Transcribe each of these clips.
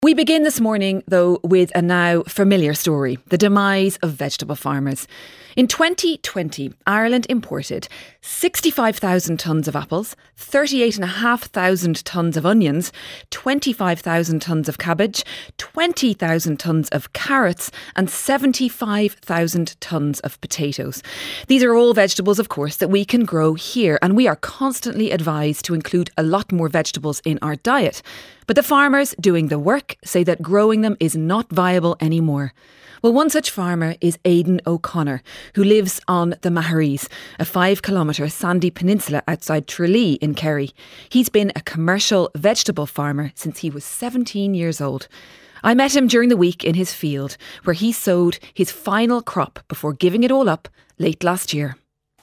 We begin this morning, though, with a now familiar story, the demise of vegetable farmers. In 2020, Ireland imported 65,000 tonnes of apples, 38,500 tonnes of onions, 25,000 tonnes of cabbage, 20,000 tonnes of carrots and 75,000 tonnes of potatoes. These are all vegetables, of course, that we can grow here, and we are constantly advised to include a lot more vegetables in our diet. But the farmers doing the work say that growing them is not viable anymore. Well, one such farmer is Aidan O'Connor, who lives on the Maharees, a 5-kilometre sandy peninsula outside Tralee in Kerry. He's been a commercial vegetable farmer since he was 17 years old. I met him during the week in his field, where he sowed his final crop before giving it all up late last year.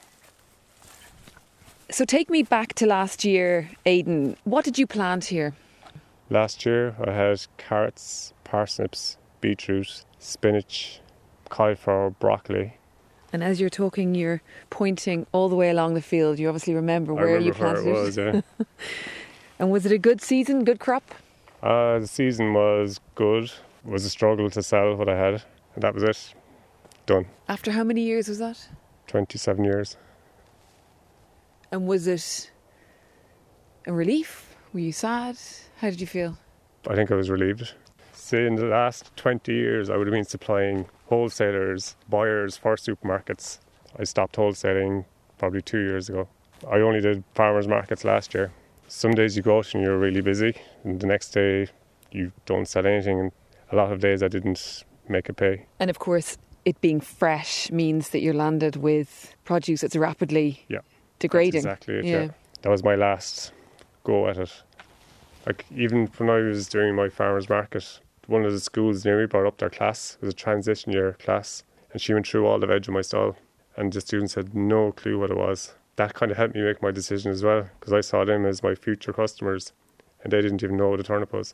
So take me back to last year, Aidan. What did you plant here? Last year I had carrots, parsnips, beetroot, spinach, cauliflower, broccoli. And as you're talking, you're pointing all the way along the field. You obviously remember where you planted it. Was, yeah. And was it a good season, good crop? The season was good. It was a struggle to sell what I had, and that was it. Done. After how many years was that? 27 years. And was it a relief? Were you sad? How did you feel? I think I was relieved. Say in the last 20 years I would have been supplying wholesalers, buyers for supermarkets. I stopped wholesaling probably 2 years ago. I only did farmers markets last year. Some days you go out and you're really busy, and the next day you don't sell anything, and a lot of days I didn't make it pay. And of course, it being fresh means that you're landed with produce that's rapidly degrading. That's exactly it, yeah. That was my last go at it. Like, even when I was doing my farmers market, one of the schools near me brought up their class. It was a transition year class, and she went through all the veg in my stall, and the students had no clue what it was. That kind of helped me make my decision as well, because I saw them as my future customers, and they didn't even know what a turnip was.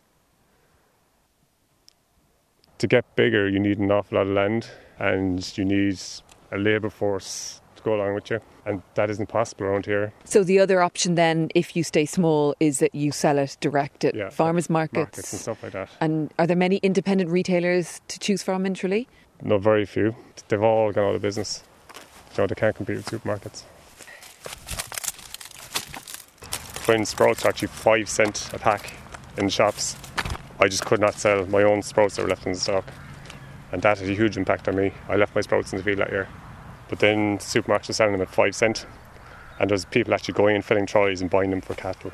To get bigger, you need an awful lot of land, and you need a labour force to go along with you, and that isn't possible around here. So the other option then, if you stay small, is that you sell it direct at farmers markets and stuff like that. And are there many independent retailers to choose from in Tralee? No, very few. They've all gone out of business. So they can't compete with supermarkets. When sprouts are actually 5 cents a pack in shops, I just could not sell my own sprouts that were left in the stock, and that had a huge impact on me. I left my sprouts in the field that year. But then supermarkets were selling them at 5 cents, and there's people actually going and filling trolleys and buying them for cattle.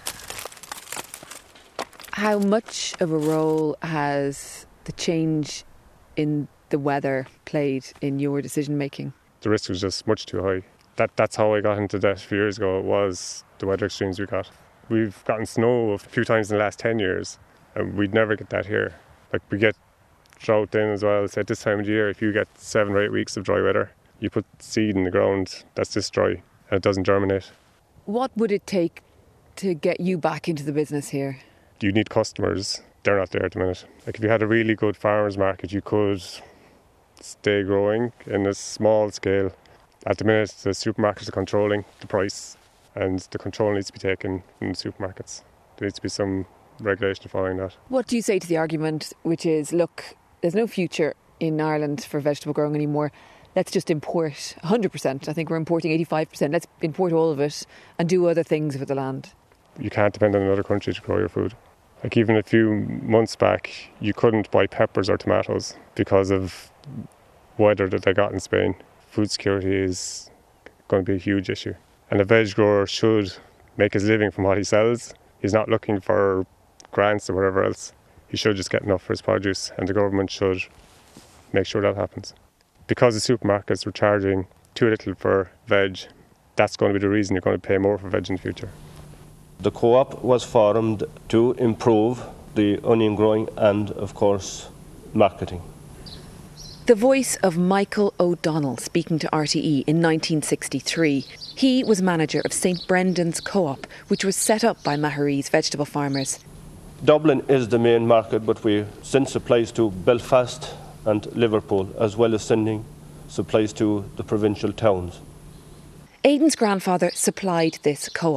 How much of a role has the change in the weather played in your decision making? The risk was just much too high. That's how I got into debt a few years ago. It was the weather extremes we got. We've gotten snow a few times in the last 10 years, and we'd never get that here. Like, we get drought then as well. So at this time of the year, if you get 7 or 8 weeks of dry weather, you put seed in the ground that's this dry and it doesn't germinate. What would it take to get you back into the business here? You need customers. They're not there at the minute. Like, if you had a really good farmers market, you could stay growing in a small scale. At the minute, the supermarkets are controlling the price, and the control needs to be taken in the supermarkets. There needs to be some regulation following that. What do you say to the argument, which is, look, there's no future in Ireland for vegetable growing anymore? Let's just import 100%. I think we're importing 85%. Let's import all of it and do other things with the land. You can't depend on another country to grow your food. Like, even a few months back, you couldn't buy peppers or tomatoes because of weather that they got in Spain. Food security is going to be a huge issue. And a veg grower should make his living from what he sells. He's not looking for grants or whatever else. He should just get enough for his produce, and the government should make sure that happens. Because the supermarkets were charging too little for veg, that's going to be the reason you're going to pay more for veg in the future. The co-op was formed to improve the onion growing and, of course, marketing. The voice of Michael O'Donnell speaking to RTE in 1963. He was manager of St Brendan's Co-op, which was set up by Maharees vegetable farmers. Dublin is the main market, but we send supplies to Belfast and Liverpool, as well as sending supplies to the provincial towns. Aidan's grandfather supplied this co-op.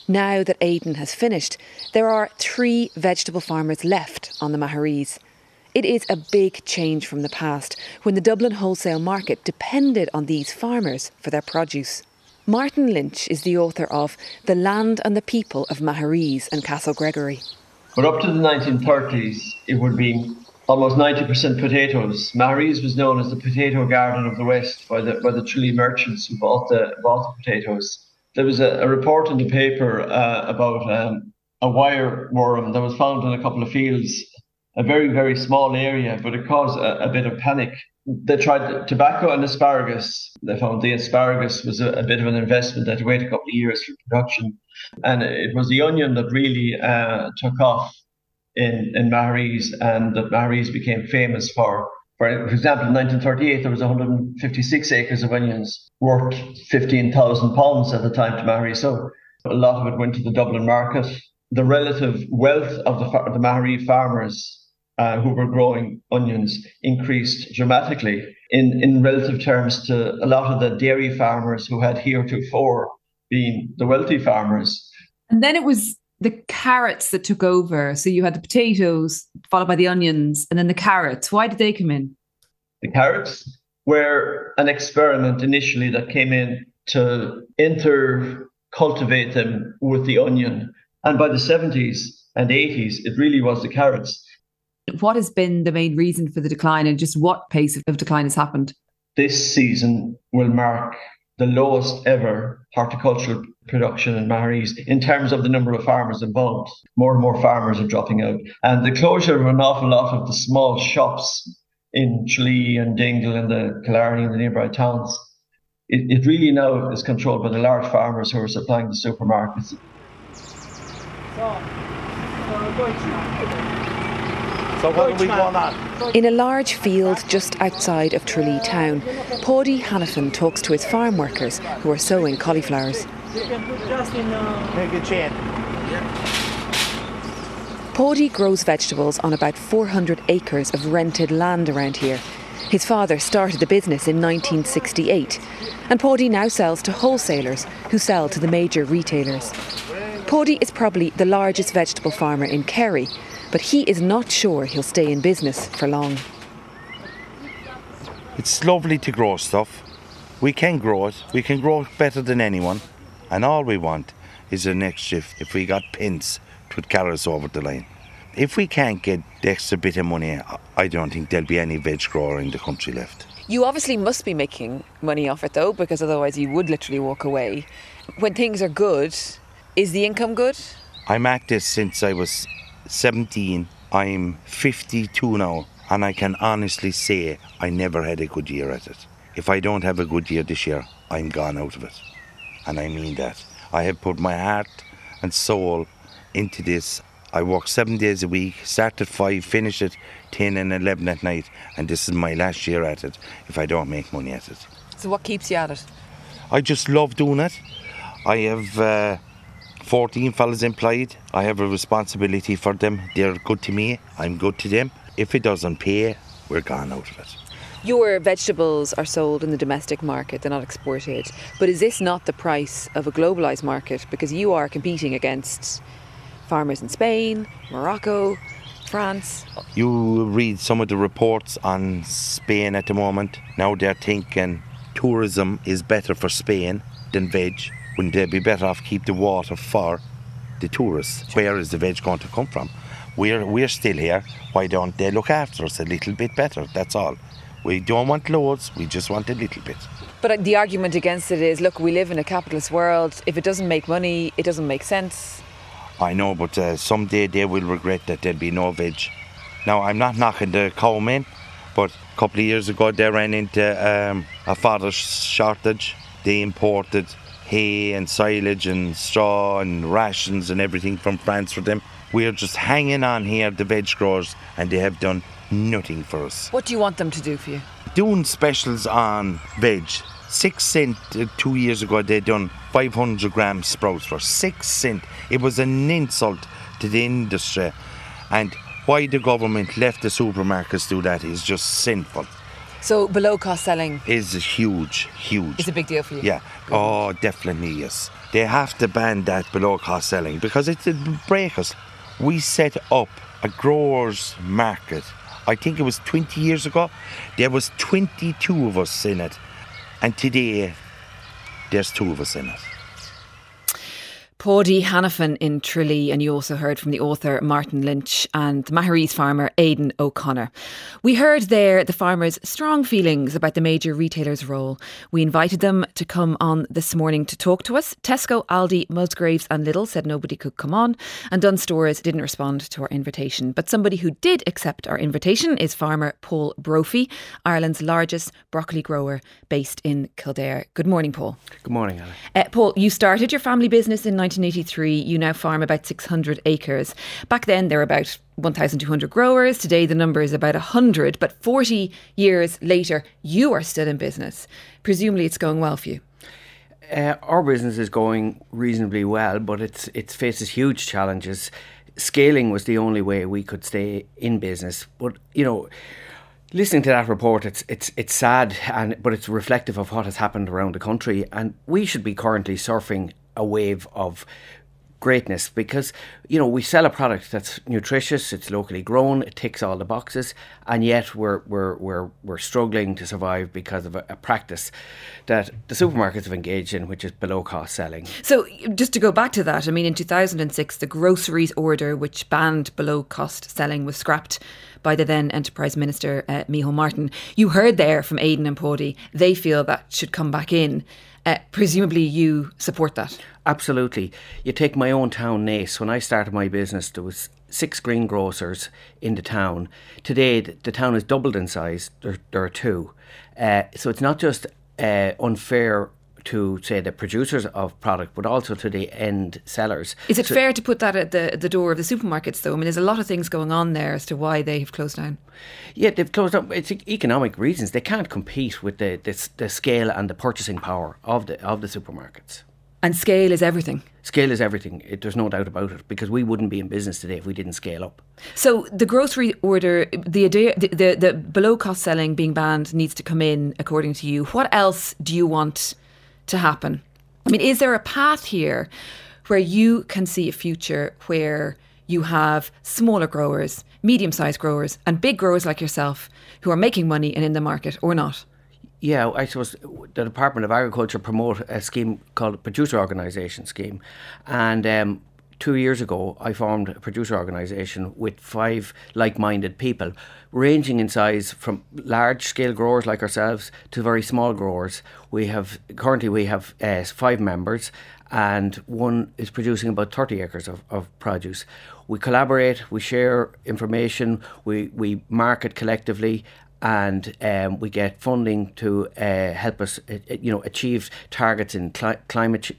Now that Aidan has finished, there are 3 vegetable farmers left on the Maharees. It is a big change from the past, when the Dublin wholesale market depended on these farmers for their produce. Martin Lynch is the author of The Land and the People of Maharees and Castle Gregory. But up to the 1930s, it would be almost 90% potatoes. Maharees was known as the potato garden of the West by the Tralee merchants who bought the potatoes. There was a report in the paper about a wire worm that was found in a couple of fields, a very, very small area, but it caused a bit of panic. They tried tobacco and asparagus. They found the asparagus was a bit of an investment. They had to wait a couple of years for production. And it was the onion that really took off in Maharees, and that Maharees became famous for example, in 1938, there was 156 acres of onions worth £15,000 at the time to Maharees. So a lot of it went to the Dublin market. The relative wealth of the Maharee farmers who were growing onions increased dramatically in relative terms to a lot of the dairy farmers who had heretofore been the wealthy farmers. And then it was the carrots that took over. So you had the potatoes, followed by the onions, and then the carrots. Why did they come in? The carrots were an experiment initially that came in to cultivate them with the onion. And by the 70s and 80s, it really was the carrots. What has been the main reason for the decline, and just what pace of decline has happened? This season will mark the lowest ever horticultural production in Maharees in terms of the number of farmers involved. More and more farmers are dropping out. And the closure of an awful lot of the small shops in Tralee and Dingle and the Killarney and the nearby towns, it really now is controlled by the large farmers who are supplying the supermarkets. So what are we going on? In a large field just outside of Tralee town, Paudie Hanifin talks to his farm workers who are sowing cauliflowers. Make a chain. Paudie grows vegetables on about 400 acres of rented land around here. His father started the business in 1968, and Paudie now sells to wholesalers who sell to the major retailers. Paudie is probably the largest vegetable farmer in Kerry, but he is not sure he'll stay in business for long. It's lovely to grow stuff. We can grow it. We can grow it better than anyone. And all we want is the next shift. If we got pence, it would carry us over the line. If we can't get the extra bit of money, I don't think there'll be any veg grower in the country left. You obviously must be making money off it though, because otherwise you would literally walk away. When things are good, is the income good? I'm at this since I was 17. I'm 52 now, and I can honestly say I never had a good year at it. If I don't have a good year this year, I'm gone out of it. And I mean that. I have put my heart and soul into this. I work 7 days a week, start at 5, finish at 10 and 11 at night, and this is my last year at it if I don't make money at it. So what keeps you at it? I just love doing it. I have 14 fellas employed. I have a responsibility for them. They're good to me, I'm good to them. If it doesn't pay, we're gone out of it. Your vegetables are sold in the domestic market, they're not exported. But is this not the price of a globalised market? Because you are competing against farmers in Spain, Morocco, France. You read some of the reports on Spain at the moment. Now they're thinking tourism is better for Spain than veg. Wouldn't they be better off keep the water for the tourists? Where is the veg going to come from? We're still here. Why don't they look after us a little bit better? That's all. We don't want loads, we just want a little bit. But the argument against it is, look, we live in a capitalist world. If it doesn't make money, it doesn't make sense. I know, but someday they will regret that there'll be no veg. Now, I'm not knocking the cowmen, but a couple of years ago they ran into a fodder shortage. They imported hay and silage and straw and rations and everything from France for them. We're just hanging on here, the veg growers, and they have done nothing for us. What do you want them to do for you? Doing specials on veg. 6 cent 2 years ago they done 500 gram sprouts for 6 cent. It was an insult to the industry, and why the government left the supermarkets do that is just sinful. So below cost selling is huge. It's a big deal for you. Yeah. Oh, definitely, yes. They have to ban that below cost selling because it'll break us. We set up a growers market, I think it was 20 years ago. There was 22 of us in it. And today, there's 2 of us in it. Paddy Hanafin in Tralee, and you also heard from the author Martin Lynch and the Maharees farmer Aidan O'Connor. We heard there the farmers' strong feelings about the major retailers' role. We invited them to come on this morning to talk to us. Tesco, Aldi, Musgraves and Lidl said nobody could come on, and Dunnes Stores didn't respond to our invitation. But somebody who did accept our invitation is farmer Paul Brophy, Ireland's largest broccoli grower based in Kildare. Good morning, Paul. Good morning, Anna. Paul, you started your family business in 1983. You now farm about 600 acres. Back then there were about 1,200 growers. Today the number is about 100. But 40 years later, you are still in business. Presumably it's going well for you. Our business is going reasonably well, but it faces huge challenges. Scaling was the only way we could stay in business. But, you know, listening to that report, it's sad, but it's reflective of what has happened around the country. And we should be currently surfing a wave of greatness because, you know, we sell a product that's nutritious, it's locally grown, it ticks all the boxes, and yet we're struggling to survive because of a practice that the supermarkets have engaged in, which is below cost selling. So just to go back to that, I mean, in 2006 the groceries order which banned below cost selling was scrapped by the then Enterprise Minister Micheál Martin. You heard there from Aidan and Paddy, they feel that should come back in. Presumably you support that? Absolutely. You take my own town, Naas. When I started my business, there was 6 greengrocers in the town. Today, the town has doubled in size. There are 2. So it's not just unfair to, say, the producers of product, but also to the end sellers. Is it fair to put that at the door of the supermarkets, though? I mean, there's a lot of things going on there as to why they have closed down. Yeah, they've closed down. It's economic reasons. They can't compete with the scale and the purchasing power of the supermarkets. And scale is everything. Scale is everything. There's no doubt about it, because we wouldn't be in business today if we didn't scale up. So the grocery order, the idea, the below cost selling being banned needs to come in, according to you. What else do you want to happen? I mean, is there a path here where you can see a future where you have smaller growers, medium-sized growers and big growers like yourself who are making money and in the market, or not? Yeah, I suppose the Department of Agriculture promote a scheme called Producer Organisation Scheme. And 2 years ago, I formed a producer organisation with 5 like-minded people, ranging in size from large-scale growers like ourselves to very small growers. Currently we have 5 members, and one is producing about 30 acres of produce. We collaborate, we share information, we market collectively, and we get funding to help us, achieve targets in climate.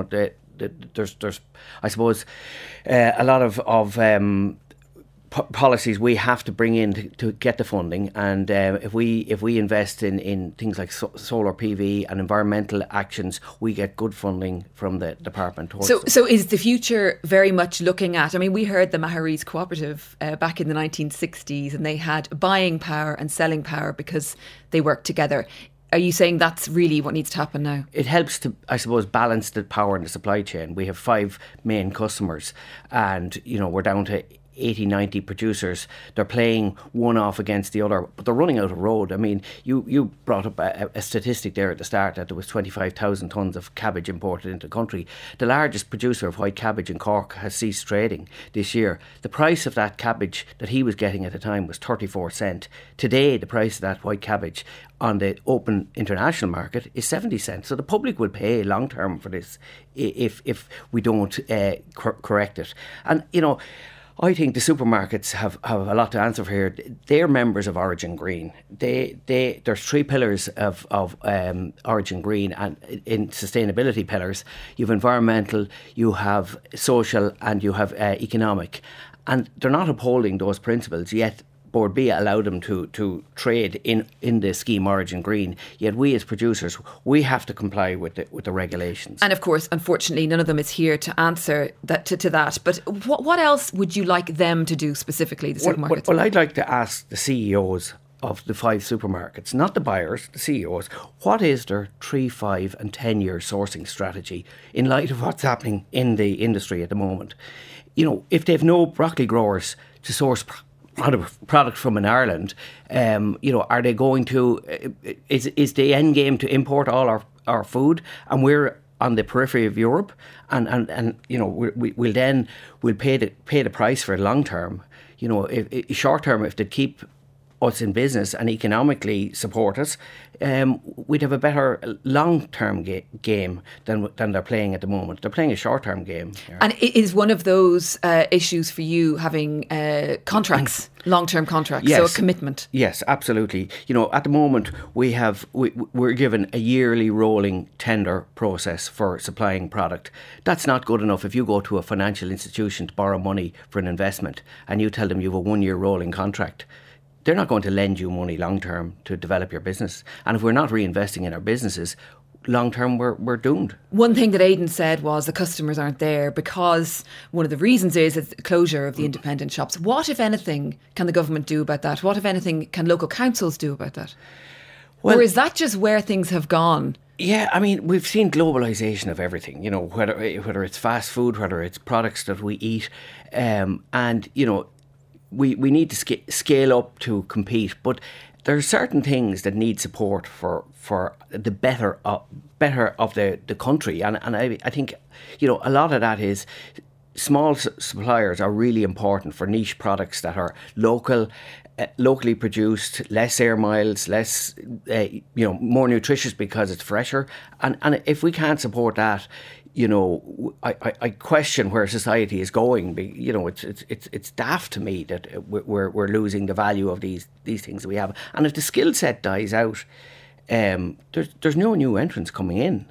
There's I suppose a lot of policies we have to bring in to get the funding, and if we invest in things like solar PV and environmental actions, we get good funding from the department. So is the future very much looking at, I mean, we heard the Maharees Cooperative back in the 1960s, and they had buying power and selling power because they worked together. Are you saying that's really what needs to happen now? It helps to, I suppose, balance the power in the supply chain. We have 5 main customers, and we're down to 80, 90 producers. They're playing one off against the other, but they're running out of road. I mean, you brought up a statistic there at the start that there was 25,000 tonnes of cabbage imported into the country. The largest producer of white cabbage in Cork has ceased trading this year. The price of that cabbage that he was getting at the time was 34 cents. Today, the price of that white cabbage on the open international market is 70 cents. So the public will pay long term for this if we don't correct it. And, I think the supermarkets have a lot to answer for here. They're members of Origin Green. There's 3 pillars of Origin Green, and in sustainability pillars, you have environmental, you have social, and you have economic. And they're not upholding those principles, yet Board B allowed them to trade in the scheme Origin Green. Yet we as producers, we have to comply with the regulations. And of course, unfortunately, none of them is here to answer that to that. But what else would you like them to do specifically, the supermarkets? Well, I'd like to ask the CEOs of the 5 supermarkets, not the buyers, the CEOs, what is their 3, 5 and 10 year sourcing strategy in light of what's happening in the industry at the moment? You know, if they've no broccoli growers to source product from in Ireland, you know, are they going to, is the end game to import all our food, and we're on the periphery of Europe, and you know, we'll pay the price for it long term. You know, if short term, if they keep us in business and economically support us, we'd have a better long-term game than they're playing at the moment. They're playing a short-term game. And it is one of those issues for you having contracts, long-term contracts, yes. So a commitment. Yes, absolutely. You know, at the moment we're given a yearly rolling tender process for supplying product. That's not good enough. If you go to a financial institution to borrow money for an investment and you tell them you have a 1-year rolling contract, they're not going to lend you money long term to develop your business. And if we're not reinvesting in our businesses, long term we're doomed. One thing that Aidan said was the customers aren't there because one of the reasons is the closure of the independent shops. What, if anything, can the government do about that? What, if anything, can local councils do about that? Well, or is that just where things have gone? Yeah, I mean, we've seen globalisation of everything, you know, whether it's fast food, whether it's products that we eat, and, you know, we need to scale up to compete, but there are certain things that need support for the better of the country, and I think, you know, a lot of that is small suppliers are really important for niche products that are locally produced, less air miles, less you know, more nutritious because it's fresher, and if we can't support that, you know, I question where society is going. You know, it's daft to me that we're losing the value of these things that we have. And if the skill set dies out, there's no new entrants coming in.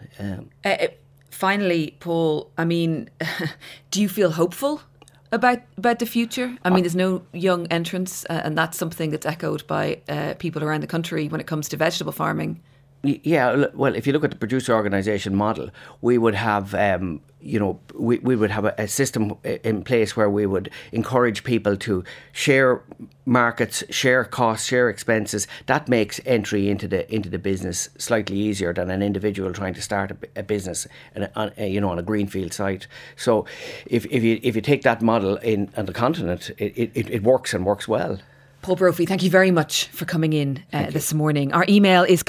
Finally, Paul, I mean, do you feel hopeful about the future? I mean, there's no young entrants, and that's something that's echoed by people around the country when it comes to vegetable farming. Yeah, well, if you look at the producer organisation model, we would have, you know, we would have a system in place where we would encourage people to share markets, share costs, share expenses. That makes entry into the business slightly easier than an individual trying to start a business, on a greenfield site. So, if you take that model on the continent, it works and works well. Paul Brophy, thank you very much for coming in this morning. Our email is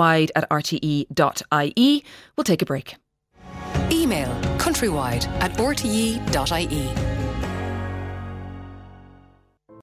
countrywide@rte.ie. We'll take a break. Email countrywide@rte.ie.